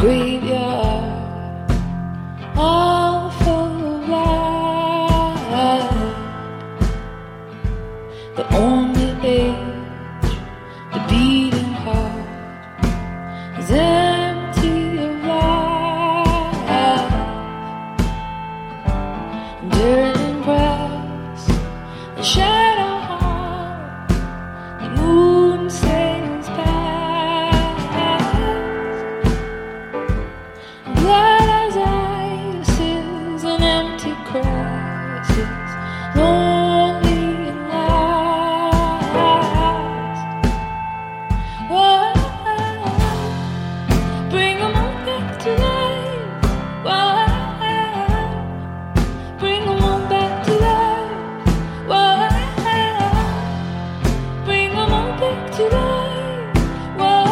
graveyard, all full of light. The only age, the beating heart, is empty of life. Dirt and grass, the shadow heart, the moon sails past. Blood as ice is an empty crisis, lonely and last. Whoa, bring 'em all back to life. Whoa, bring 'em all back to life. Whoa, bring 'em all back to life. Whoa,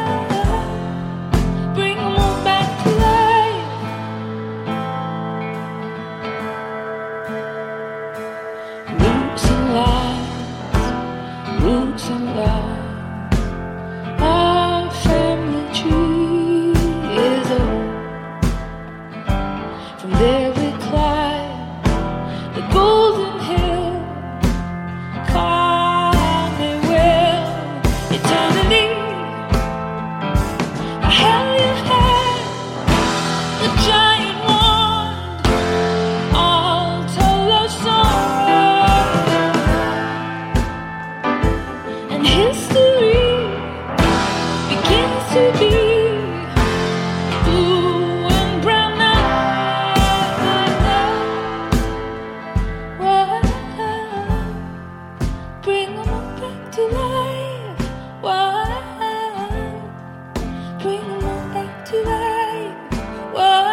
bring 'em all back to life. Roots and lines, roots and lines. Our family tree is old. From there we climb the golden hill. Call me will eternally. I held your hand, the giant wand, all told a song, and history begins to be blue and brown now. Whoa, bring 'em all back to life. Whoa, bring 'em all back to life. Whoa,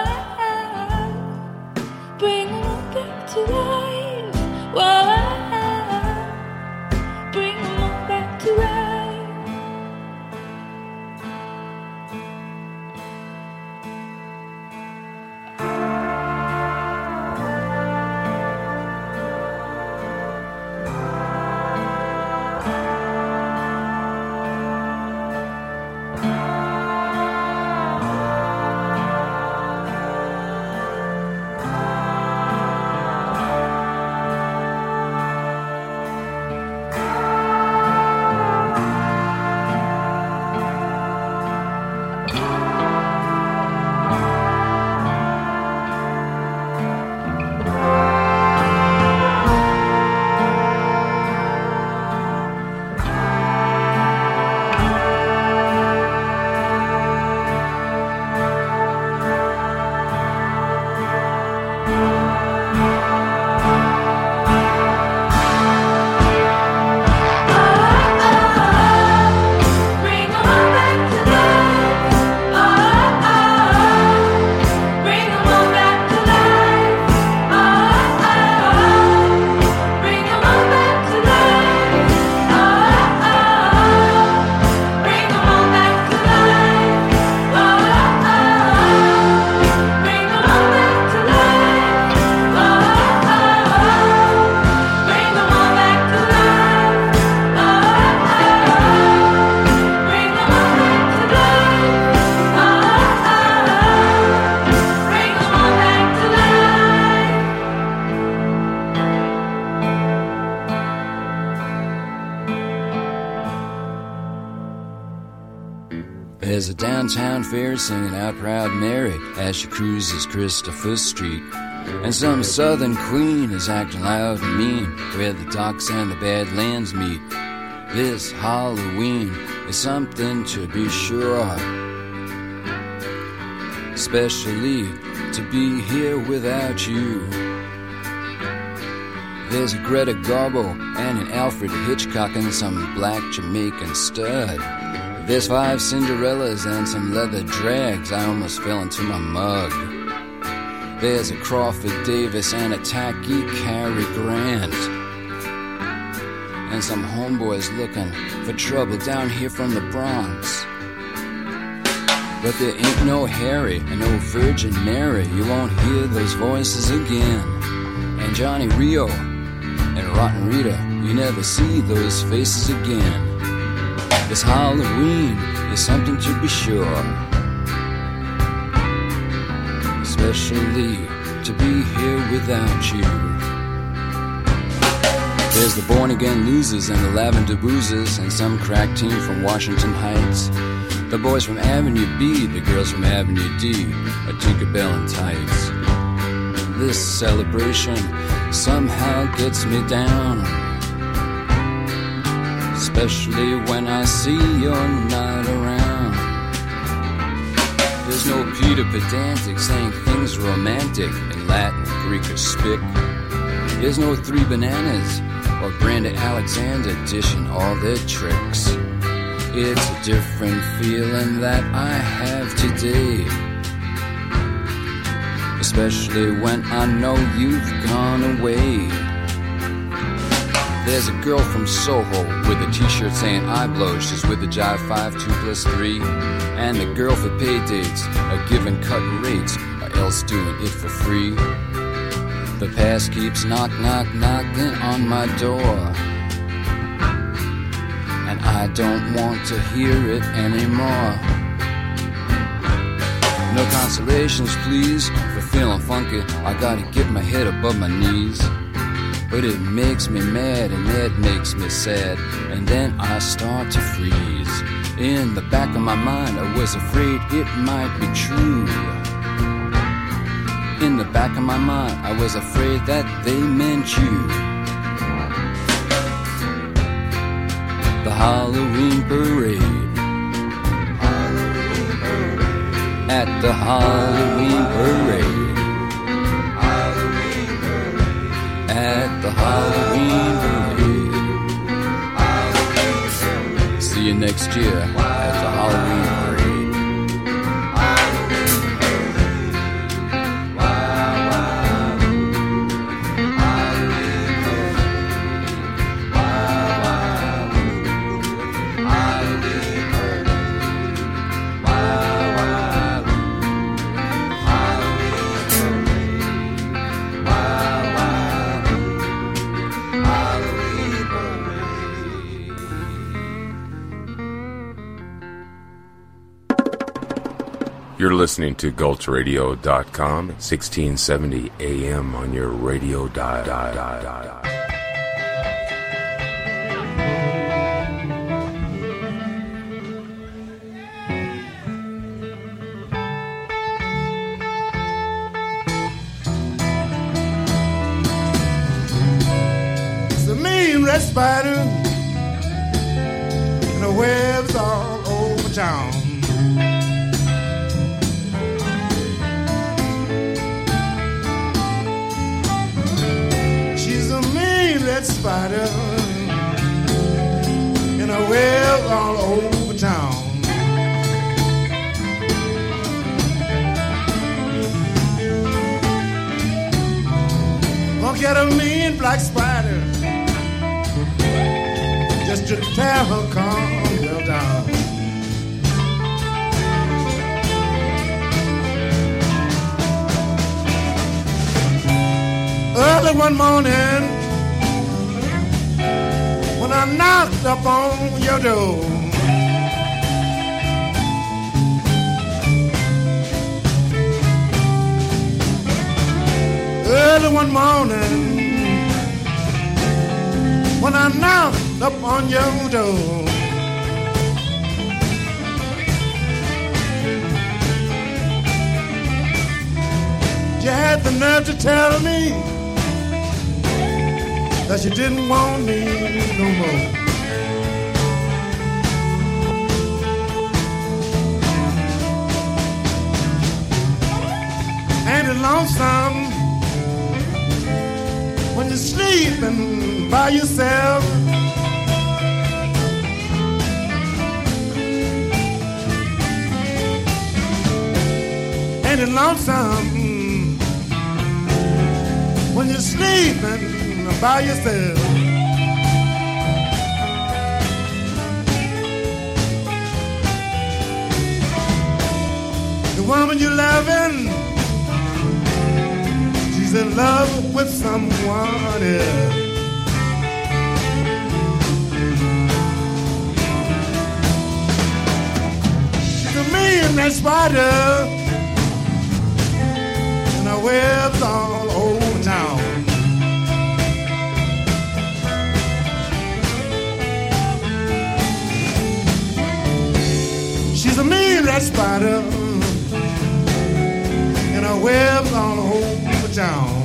bring 'em all back to life. Whoa, bring 'em all back to life. Bring 'em all back to life. Bring 'em all back to life. Bring 'em all back to life. Bring 'em all back to life. Bring 'em all back to life. Bring 'em all back to life. Bring 'em all back to life. There's a downtown fair singing out Proud Mary as she cruises Christopher Street. And some southern queen is acting loud and mean where the docks and the Badlands meet. This Halloween is something to be sure, especially to be here without you. There's a Greta Garbo and an Alfred Hitchcock and some black Jamaican stud. There's 5 Cinderellas and some leather drags. I almost fell into my mug. There's a Crawford Davis and a tacky Cary Grant. And some homeboys looking for trouble down here from the Bronx. But there ain't no Harry and no Virgin Mary. You won't hear those voices again. And Johnny Rio and Rotten Rita, you never see those faces again. This Halloween is something to be sure, especially to be here without you. There's the born-again losers and the lavender boozers and some crack team from Washington Heights. The boys from Avenue B, the girls from Avenue D, a Tinkerbell in tights. This celebration somehow gets me down, especially when I see you're not around. There's no Peter Pedantic saying things romantic in Latin, Greek, or Spic. There's no Three Bananas or Brenda Alexander dishing all their tricks. It's a different feeling that I have today, especially when I know you've gone away. There's a girl from Soho with a t-shirt saying I blow. She's with the Jive 5, 2+3. And the girl for pay dates are giving cut rates or else doing it for free. The past keeps knocking on my door, and I don't want to hear it anymore. No consolations, please, for feeling funky. I gotta get my head above my knees. But it makes me mad and it makes me sad, and then I start to freeze. In the back of my mind, I was afraid it might be true. In the back of my mind, I was afraid that they meant you. The Halloween parade. At the Halloween parade. At the Halloween parade. See you next year at the Halloween parade. You're listening to GulchRadio.com, 1670 AM on your radio dial. It's a mean red spider and the webs all over town. Red spider in a web all over town. Gonna get a mean black spider just to tear her cornmeal down. Early one morning, when I knocked up on your door, early one morning, when I knocked up on your door, you had the nerve to tell me that you didn't want me no more. Ain't it lonesome when you're sleeping by yourself? Ain't it lonesome when you're sleeping by yourself? The woman you're loving, she's in love with someone else. She's a mean red spider and her webs all over town. She's a mean red spider, and her webs all over town.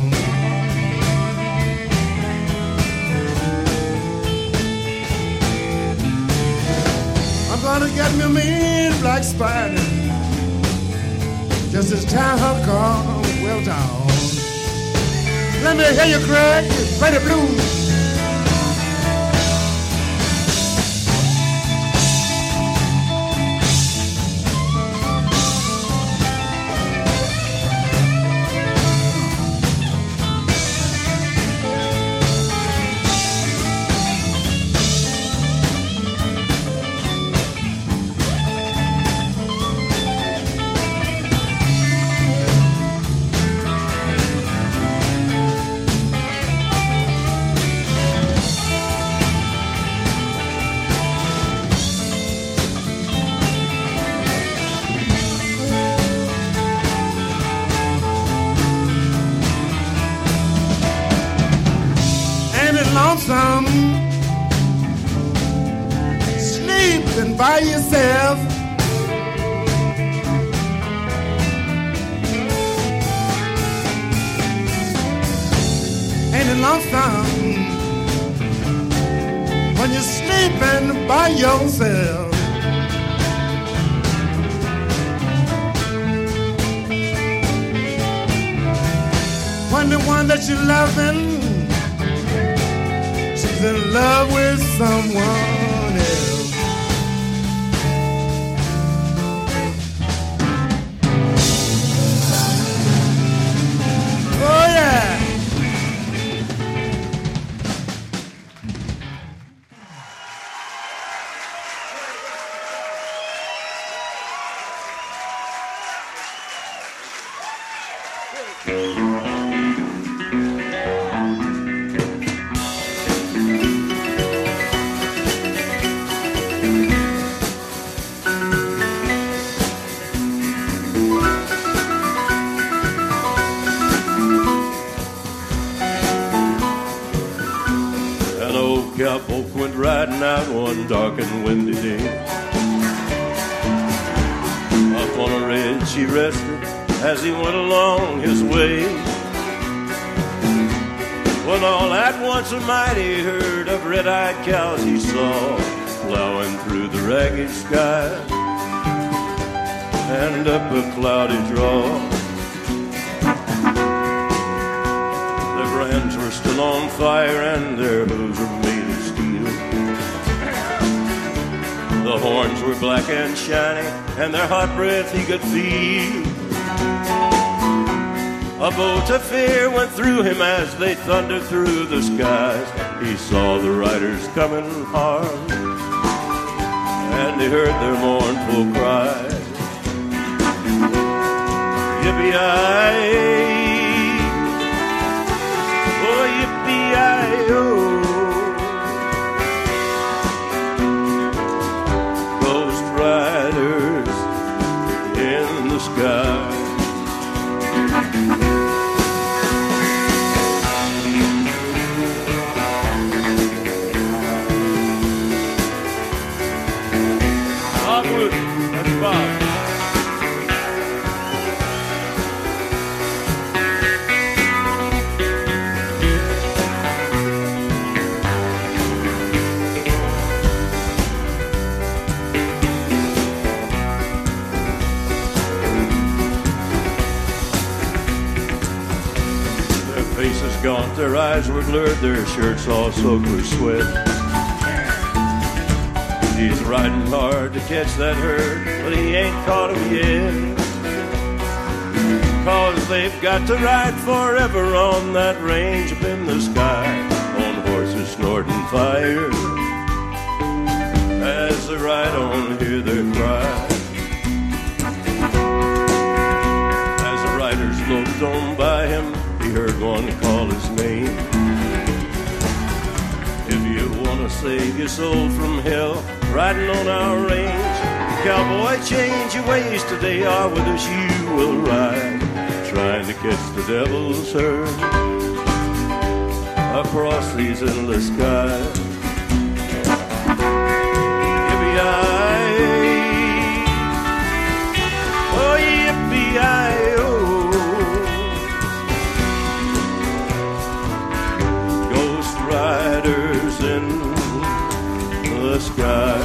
I'm gonna get me a mean black spider just as time her come well down. Let me hear you cry, play the blues. Lonesome, sleeping by yourself. Ain't it lonesome when you're sleeping by yourself? When the one that you're loving in love with someone else. Oh yeah. Cowpoke went riding out one dark and windy day. Up on a ridge he rested as he went along his way, when all at once a mighty herd of red-eyed cows he saw plowing through the ragged sky and up a cloudy draw. Their brands were still on fire and their hooves were made of steel. The horns were black and shiny and their hot breath he could feel. A bolt of fear went through him as they thundered through the skies. He saw the riders coming hard and he heard their mournful cries. Yippee-yi-yi, oh yippee-yi-yo. Ghost riders in the sky. Hardwood, that's Bob. Their faces gaunt, their eyes were blurred, their shirts all soaked with sweat. He's riding hard to catch that herd, but he ain't caught 'em yet. 'Cause they've got to ride forever on that range up in the sky, on horses snorting fire. As they ride on, hear their cry. As the riders loped on by him, he heard one call his name. If you want to save your soul from hell, riding on our range, cowboy, change your ways today, or with us you will ride. trying to catch the devil's herd across these endless skies. Yippee-yi, oh yippee-yi-oh. Ghost riders in the sky.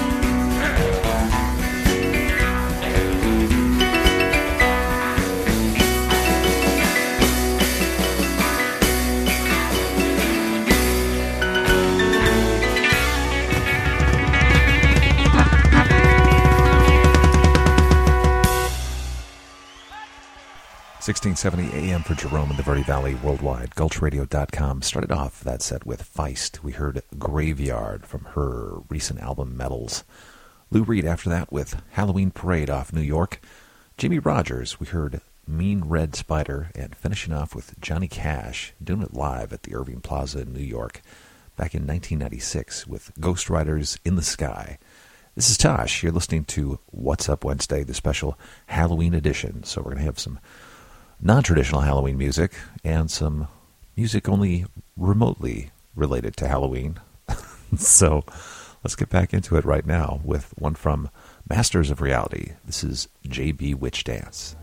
$1670 AM for Jerome in the Verde Valley worldwide. GulchRadio.com. Started off that set with Feist. We heard Graveyard from her recent album Metals. Lou Reed after that with Halloween Parade off New York. Jimmy Rogers, we heard Mean Red Spider, and finishing off with Johnny Cash, doing it live at the Irving Plaza in New York back in 1996 with Ghost Riders in the Sky. This is Tosh. You're listening to What's Up Wednesday, the special Halloween edition. So we're going to have some non-traditional Halloween music and some music only remotely related to Halloween. So let's get back into it right now with one from Masters of Reality. This is JB Witch Dance.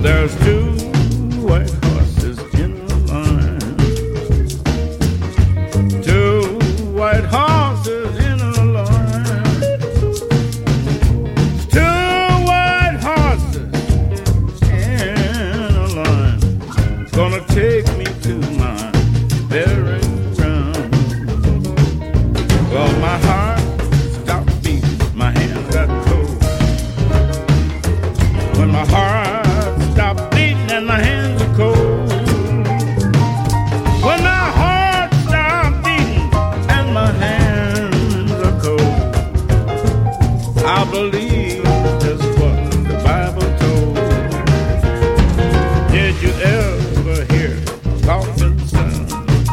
There's two white horses in a line. Two white horses in a line. Two white horses in a line. Gonna take me to my burial ground. Well, my heart stopped beating, my hands got cold. When my heart stopped beating and my hands are cold. When my heart stopped beating and my hands are cold, I believe just what the Bible told. Did you ever hear talking sound?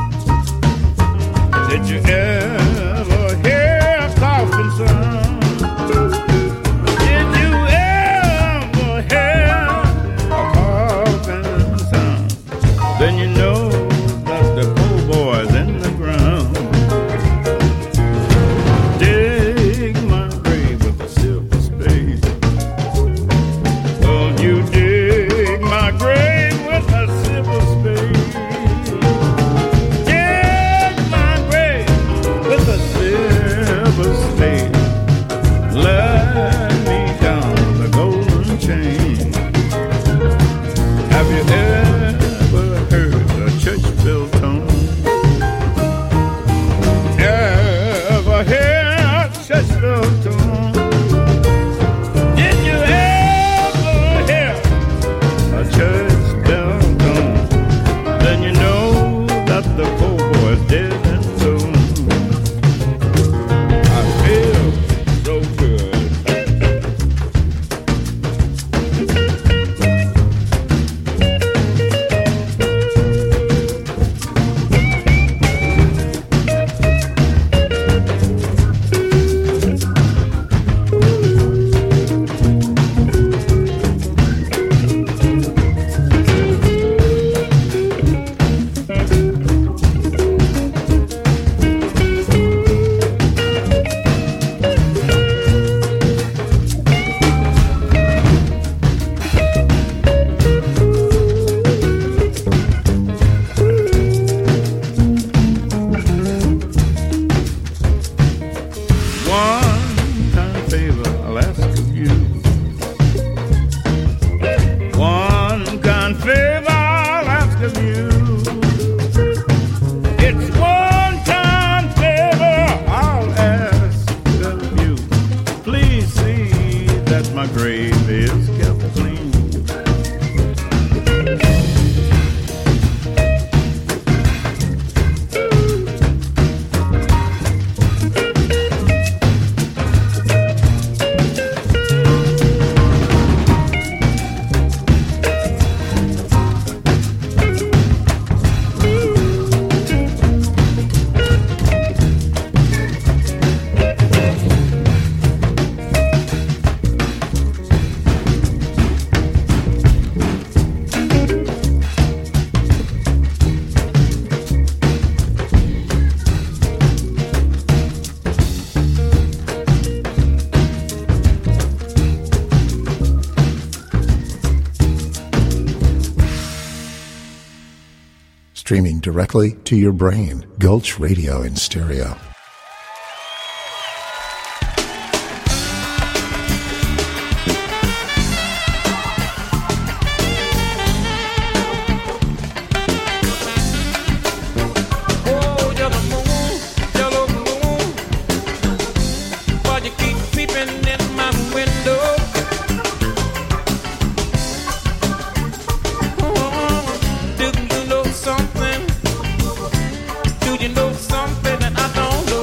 Did you ever hear a coughing sound? Did you ever hear a coughing sound? Then you know that the poor boy's in the ground. Dig my grave with a silver spade. Won't you dig my grave with a silver spade? Dig my grave with a silver spade. Let me down the golden chain. Have you ever heard a church bell tone? Ever hear a church bell tone? Did you ever hear a church bell tone? Then you know that the poor boy's dead and gone. I feel so good. One kind favor I'll ask of you. One kind favor I'll ask of you. It's one kind favor I'll ask of you. Please see that my grave is kept clean. Streaming directly to your brain. Gulch Radio in stereo. Oh, yellow moon, why you keep peeping in my window? Do you know something? Do you know something that I don't know?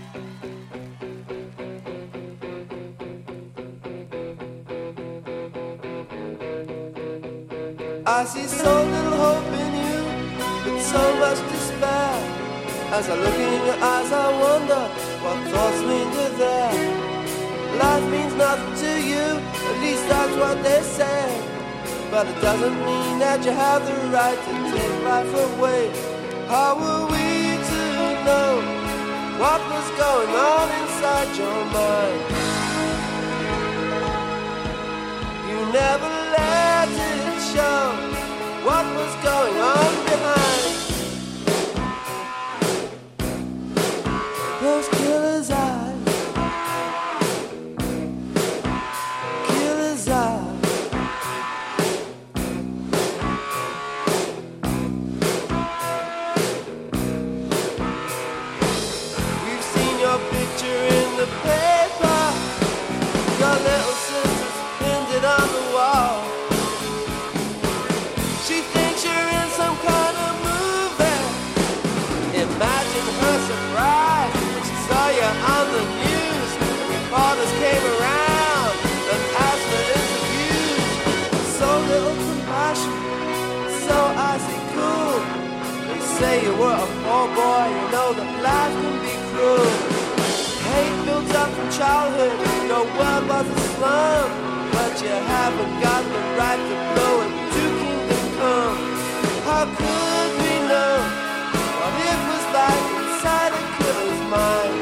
I see so little hope in you, but so much despair. As I look in your eyes, I wonder what thoughts linger there. Life means nothing to you, at least that's what they say. But it doesn't mean that you have the right to take life away. How were we to know what was going on inside your mind? You never let it show what was going on behind those killer's eyes. Killer's eyes. We've seen your picture in the paper. Your little sister's pinned it on the wall. She thinks you're in some kind of movie. Imagine her surprise when she saw you on the news. Reporters came around and asked for interviews. So little compassion, so icy cool. They say you were a poor boy, you know that life can be cruel. Hate built up from childhood, your world was a slum. But you haven't got the right to blow it to kingdom come. How could we know what it was like inside a killer's mind?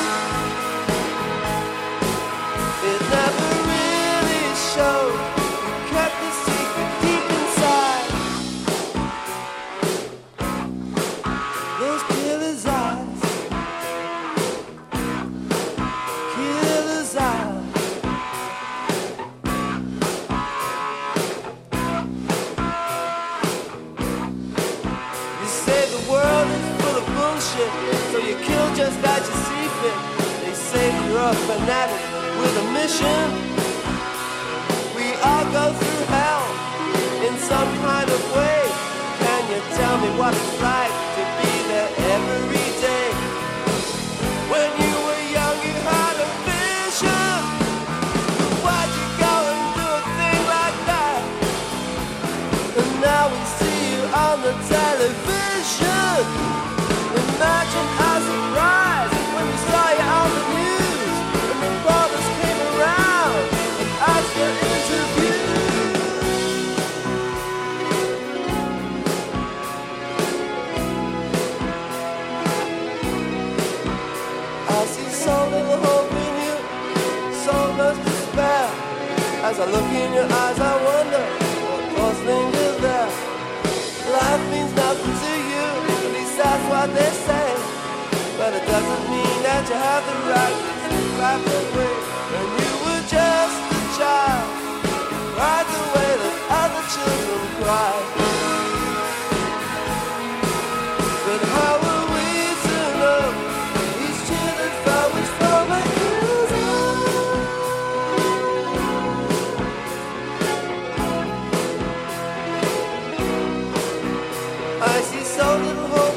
It never really showed. You kept the secret deep inside. Those killer's eyes. Killer's eyes. So you kill just as you see fit. They say you're a fanatic with a mission. We all go through hell in some kind of way. Can you tell me what it's like to be there every day? When you were young you had a vision. Why'd you go and do a thing like that? And now we see you on the television. Imagine our surprise when we saw you on the news, and the reporters came around and asked for interviews. I see so little hope in you, so much despair. As I look in your eyes, I wonder what thoughts linger there. Life means nothing to you, that's what they say, but it doesn't mean that you have the right to take life away. When you were just a child, you cried the way that other children cry. But how were we to know these children fell which from my killer's eyes? I see so little hope.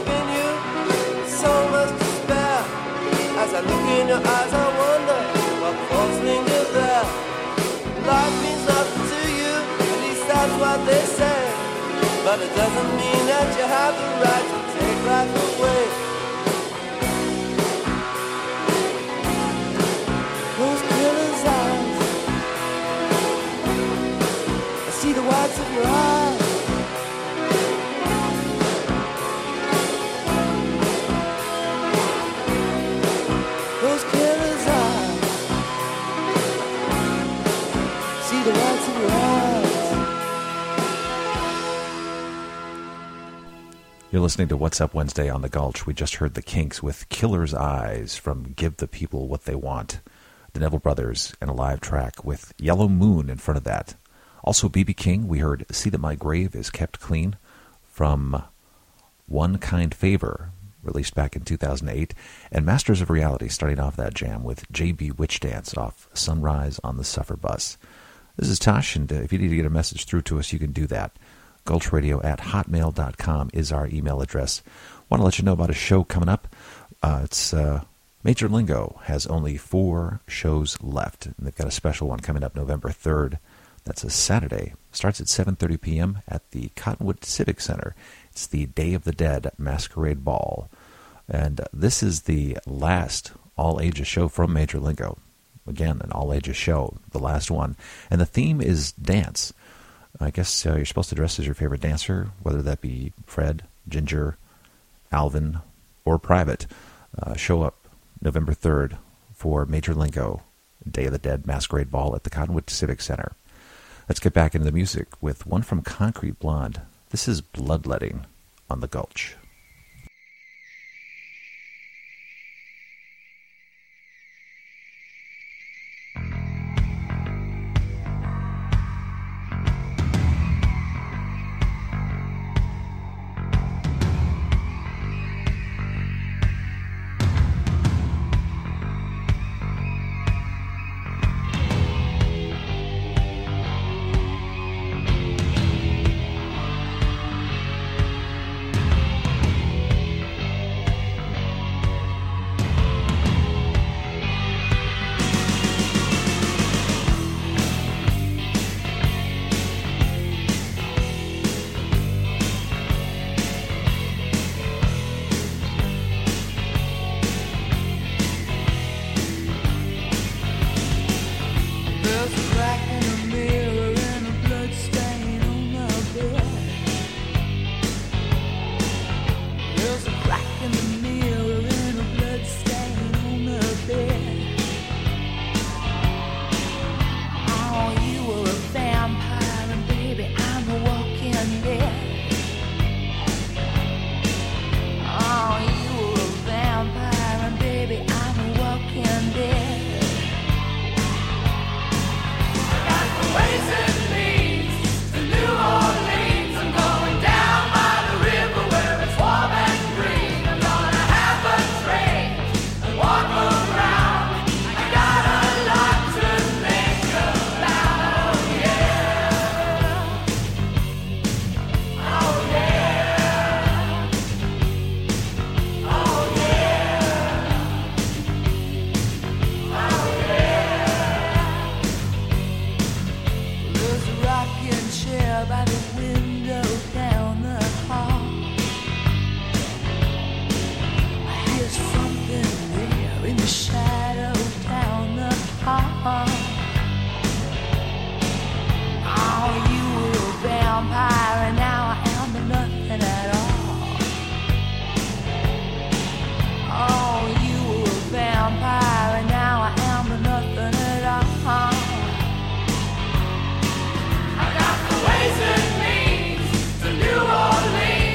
As I look in your eyes, I wonder what thoughts linger there. Life means nothing to you, at least that's what they say. But it doesn't mean that you have the right to take life away. Those killer's eyes, I see the whites of your eyes. You're listening to What's Up Wednesday on the Gulch. We just heard the Kinks with Killer's Eyes from Give the People What They Want. The Neville Brothers and a live track with Yellow Moon in front of that. Also B.B. King, we heard See That My Grave Is Kept Clean from One Kind Favor, released back in 2008. And Masters of Reality starting off that jam with J.B. Witch Dance off Sunrise on the Suffer Bus. This is Tosh, and if you need to get a message through to us, you can do that. GulchRadio@hotmail.com is our email address. Want to let you know about a show coming up. It's Major Lingo has only 4 shows left, and they've got a special one coming up November 3rd. That's a Saturday. Starts at 7:30 p.m. at the Cottonwood Civic Center. It's the Day of the Dead Masquerade Ball. And this is the last all-ages show from Major Lingo. Again, an all-ages show, the last one. And the theme is dance. I guess you're supposed to dress as your favorite dancer, whether that be Fred, Ginger, Alvin, or Private. Show up November 3rd for Major Lingo, Day of the Dead Masquerade Ball at the Cottonwood Civic Center. Let's get back into the music with one from Concrete Blonde. This is Bloodletting on the Gulch.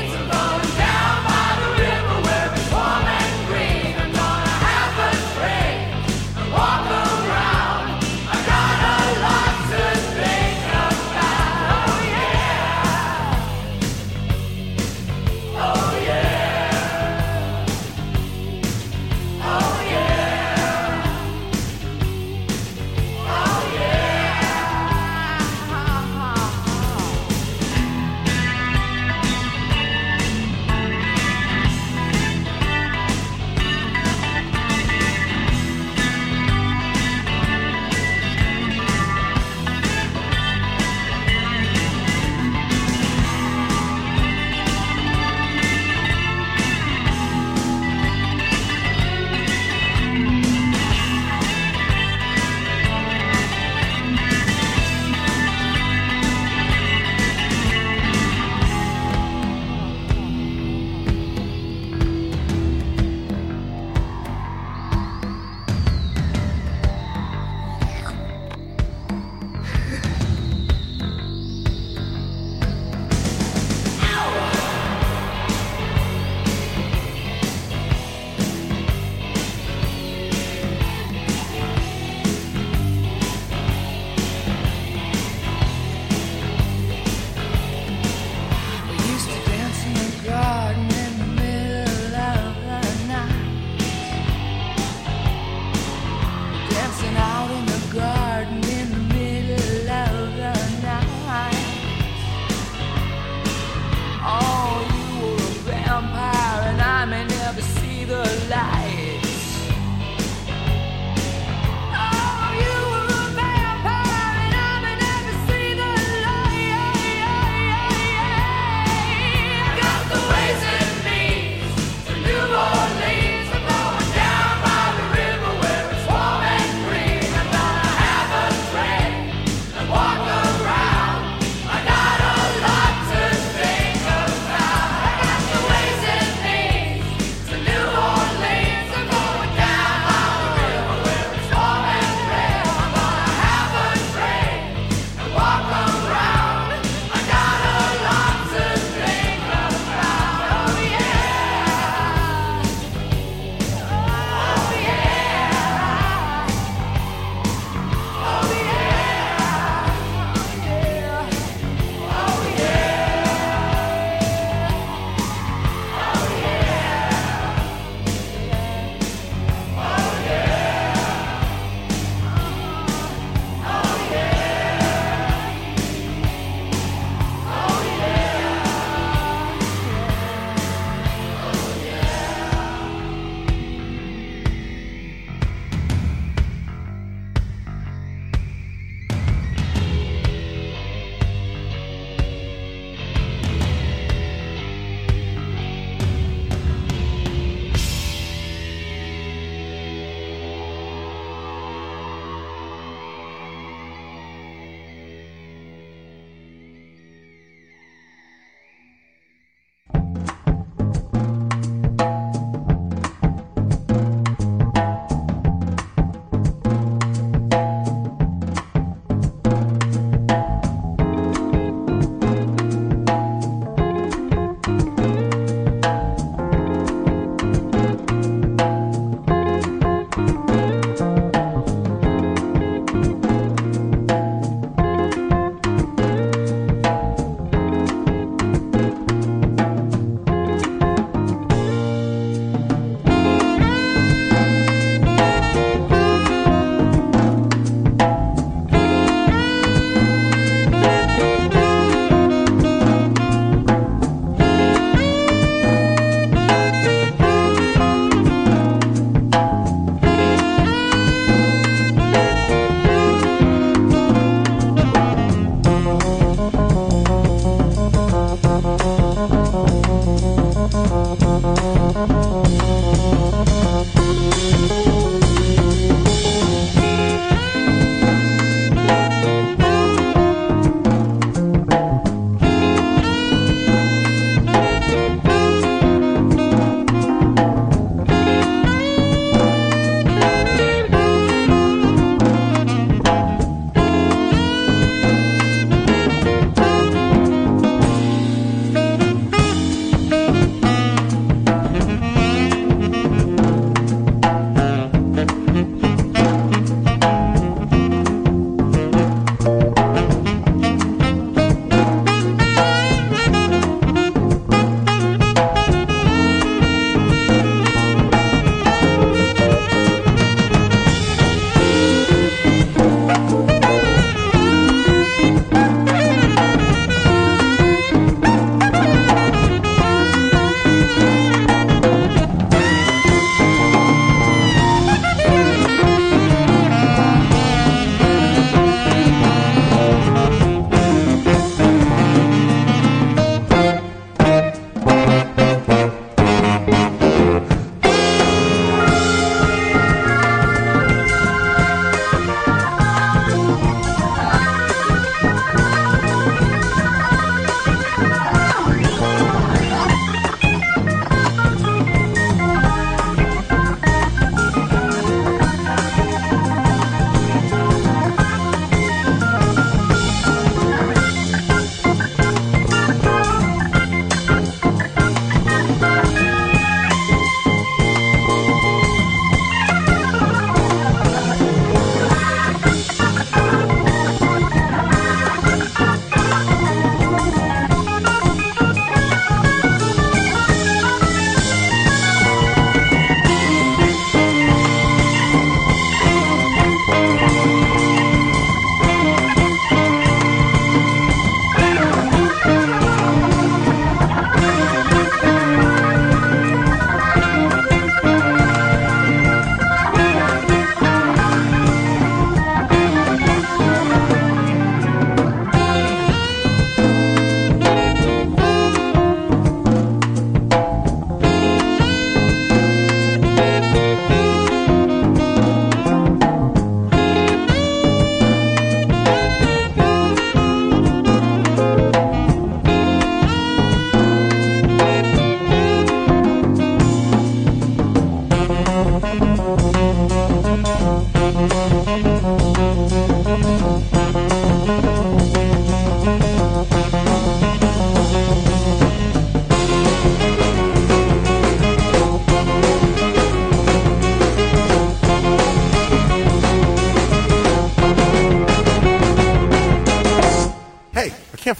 Train.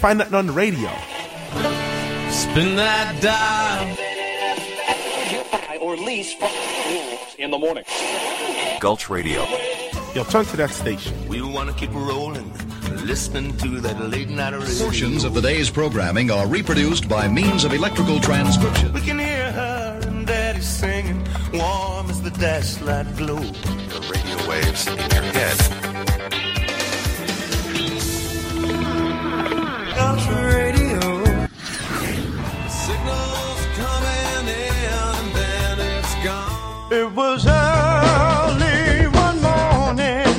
find nothing on the radio. Spin that dial. Or lease in the morning. Gulch Radio. Yo, turn to that station. We want to keep rolling, listening to that late night radio. Portions of the day's programming are reproduced by means of electrical transcription. We can hear her and Daddy singing, warm as the dashlight glow. The radio waves in your head. Gulch Radio. Signals coming in and then it's gone. It was early one morning,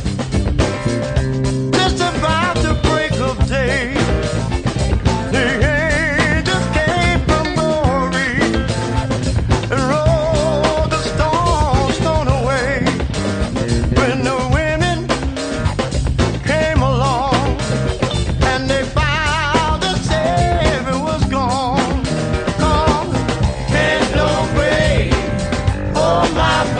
just about the break of day. The angels came from glory and rolled the stone away. When the women came along and they found the Savior was gone. There's no grave for my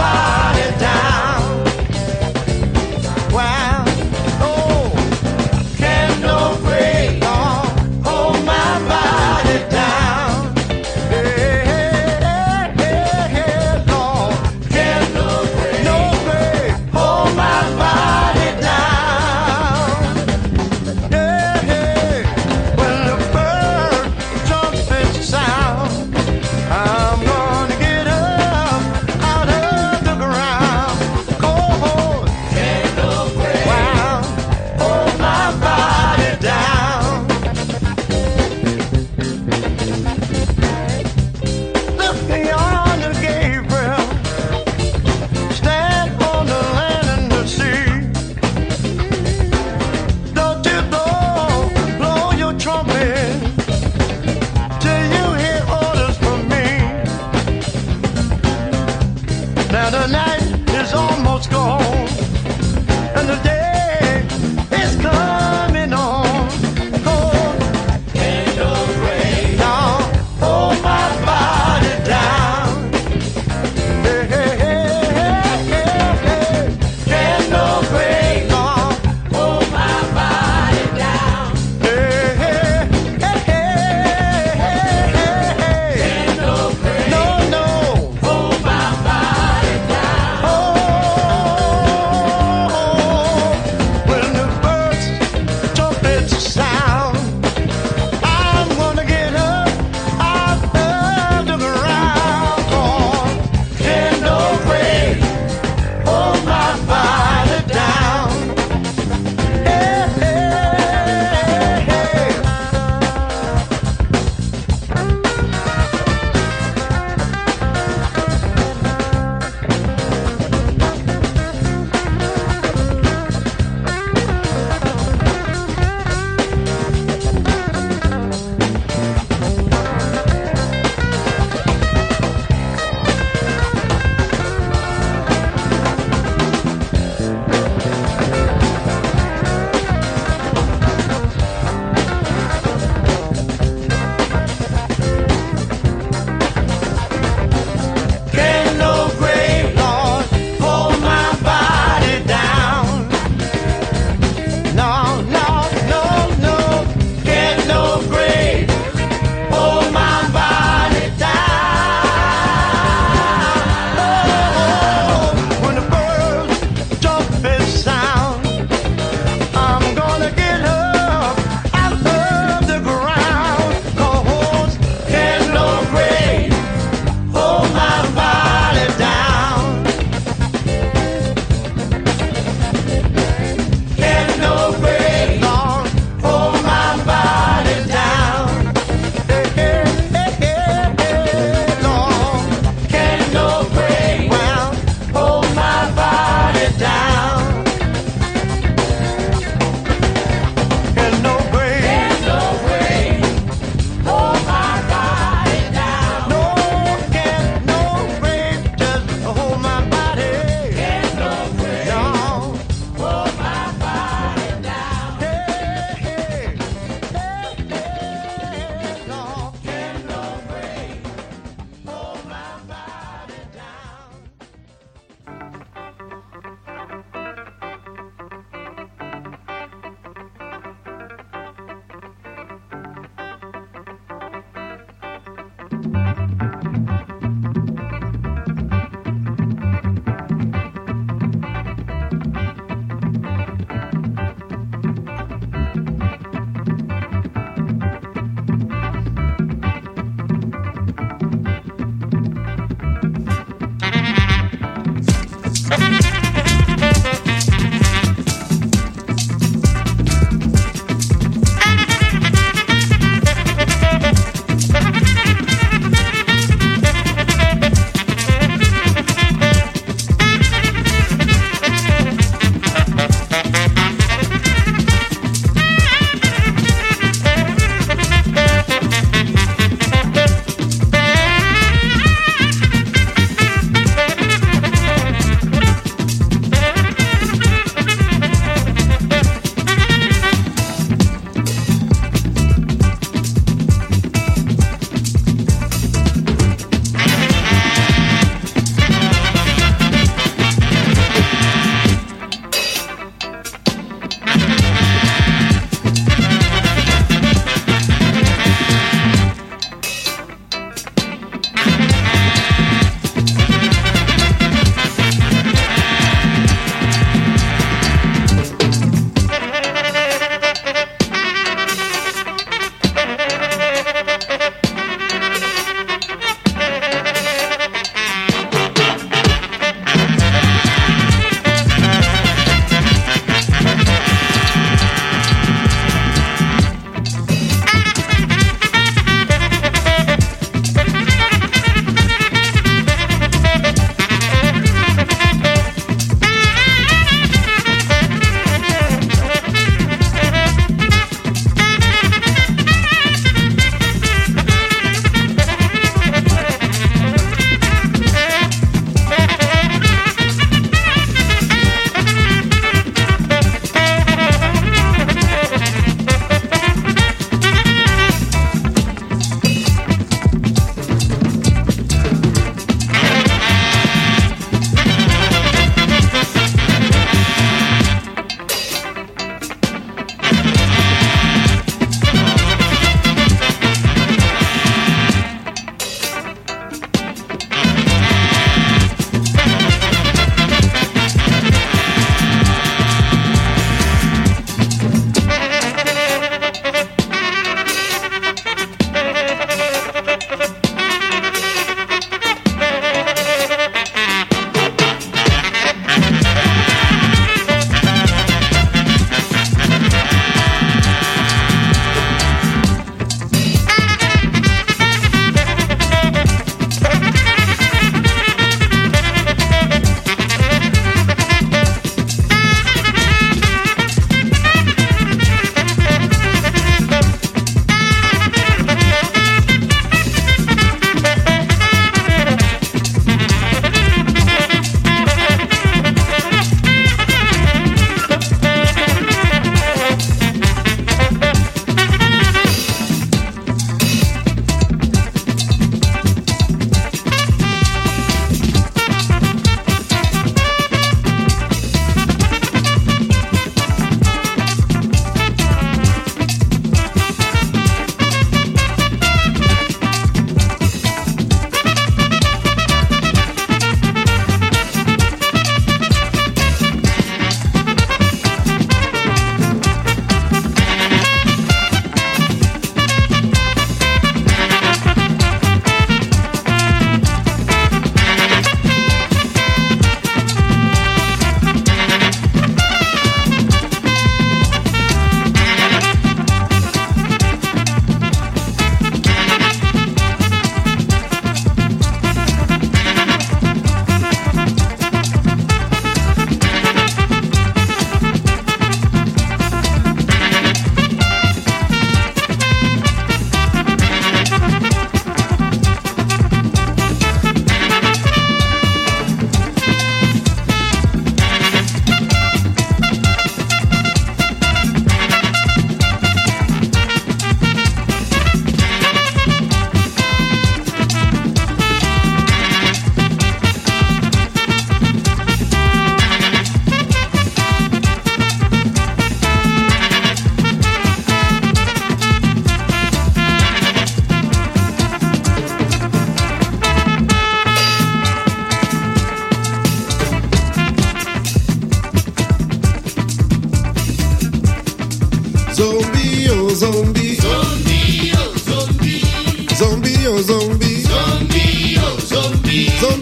Zombie, oh zombie. Zombie, oh zombie. Zombie, oh zombie. Zombie, oh zombie. Zombie not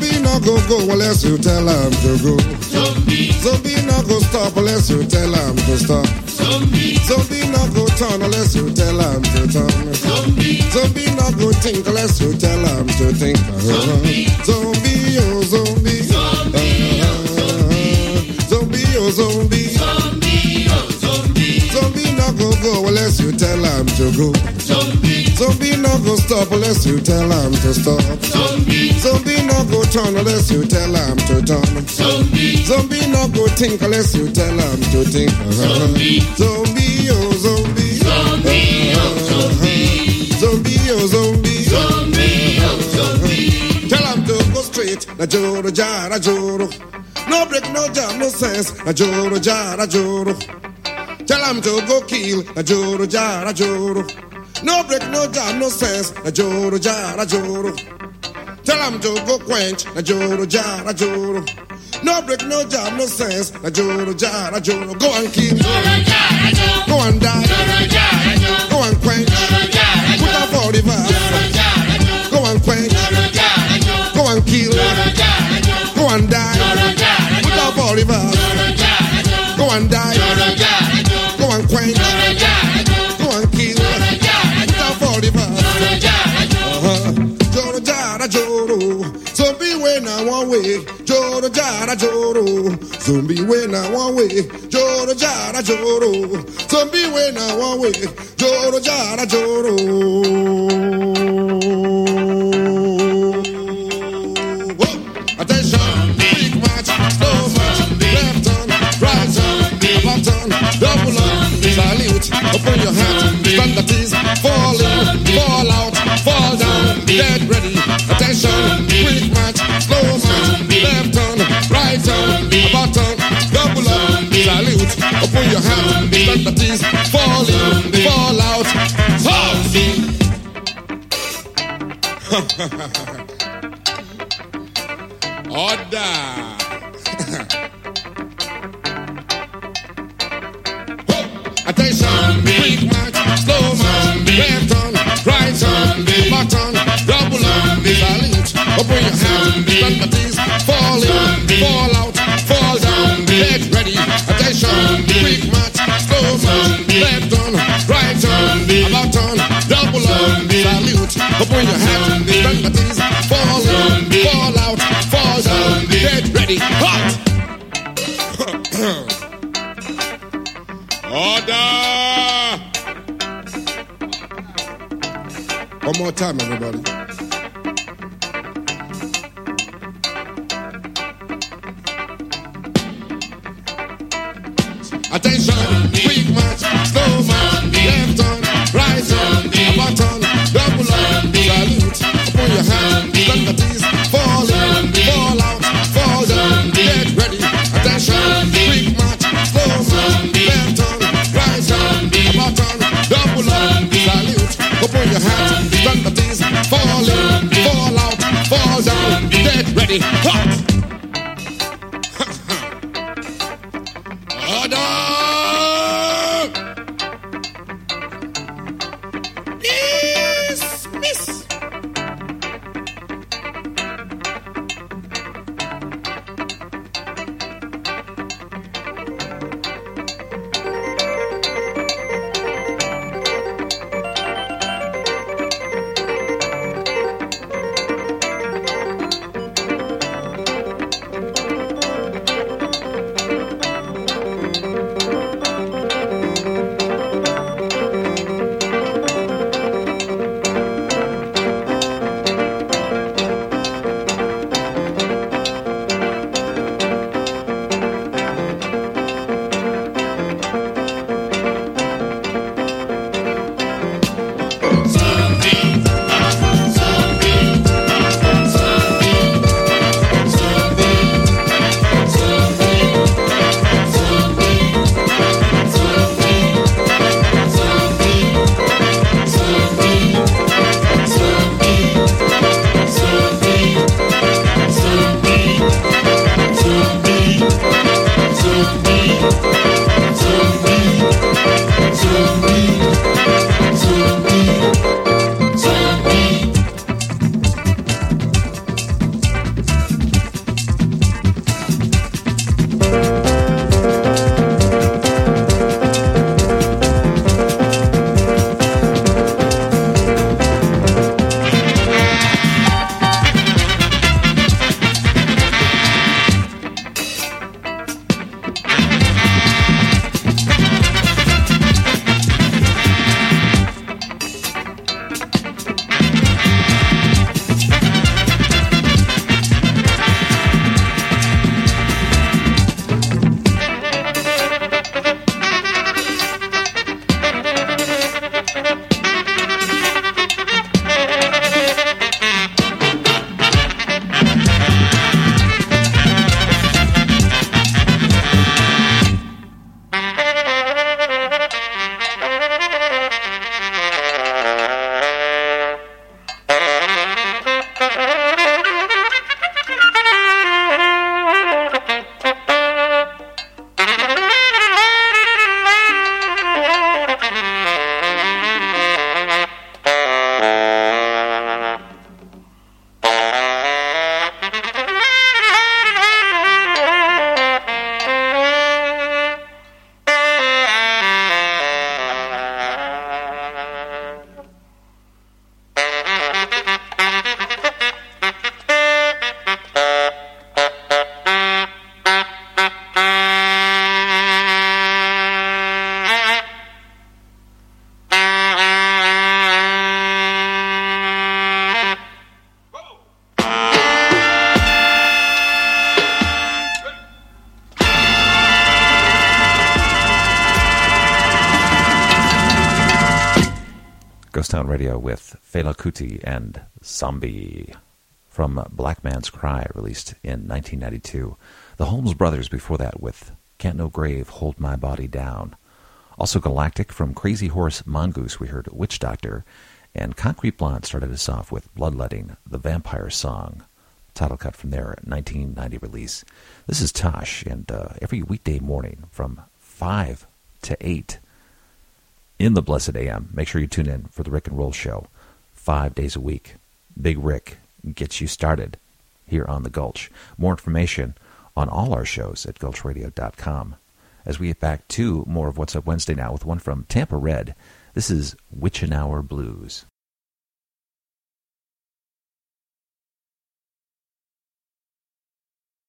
go unless you tell him to go. Zombie not go stop unless you tell him to stop. Zombie not go turn unless you tell him to turn. Zombie not go think unless you tell him to think. Zombie, oh zombie. Zombie, oh zombie. Zombie not go unless you tell him to go. Zombie not go stop unless you tell him to stop. Zombie not go turn unless you tell him to turn. Zombie not go think unless you tell him to think. Zombie, oh zombie. Zombie, oh zombie. Tell him to go straight. Na joro jara joro. No break, no jam, no sense. Na joro jara joro. Tell him to go kill. Na joro jara joro. No break, no jam, no sense. Na joro jara joro. Tell him to go quench. Na joro jara joro. No break, no jam, no sense. Na joro jara joro. Go and kill. Go and die. Go and quench. Put up all the verse. Go and quench. Go and kill. Go and die. Put up all the verse. Go and die. Go and quench. Go and kill. Put up all the verse. Joro jara joro. Zombie when I one way. Joro jara joro. Zombie when I one way. Joro jara joro. Zombie when I one way. Joro jara joro. Attention, big match, slow match, left turn, right turn, button, double up, salute, open your hat, stand at ease, fall in, fall out, fall down, get ready. Attention, quick match, slow match, left turn, right turn, button, double up, salute, open your hat, stand at ease, fall in, fall out, fall in. Order. Attention, quick match, slow match, left turn, right turn, button, double up, salute, open your hand, stand at ease, fall in, fall out, fall down, get ready. Attention, quick match, slow match, left turn, right turn, button, double up, salute, open your hand, stand at ease, fall in, fall out, fall down, get ready, hot! Order! One more time, everybody. Attention, quick match, slow match, left turn, right turn, button, double up, salute, open your hand, stand at ease, fall in, fall out, fall down, get ready. Attention, quick match, slow match, left turn, right turn, button, double up, salute, open your hand, stand at ease, fall in, fall out, fall down, get ready. Hot! Order! Dismiss! Sound Radio with Fela Kuti and Zombie from Black Man's Cry, released in 1992. The Holmes Brothers before that with Can't No Grave, Hold My Body Down. Also Galactic from Crazy Horse Mongoose, we heard Witch Doctor. And Concrete Blonde started us off with Bloodletting, the Vampire Song. Title cut from their 1990 release. This is Tosh, and every weekday morning from 5 to 8 in the Blessed AM, make sure you tune in for the Rick and Roll Show 5 days a week. Big Rick gets you started here on the Gulch. More information on all our shows at gulchradio.com. As we get back to more of What's Up Wednesday now with one from Tampa Red, this is Witch an Hour Blues.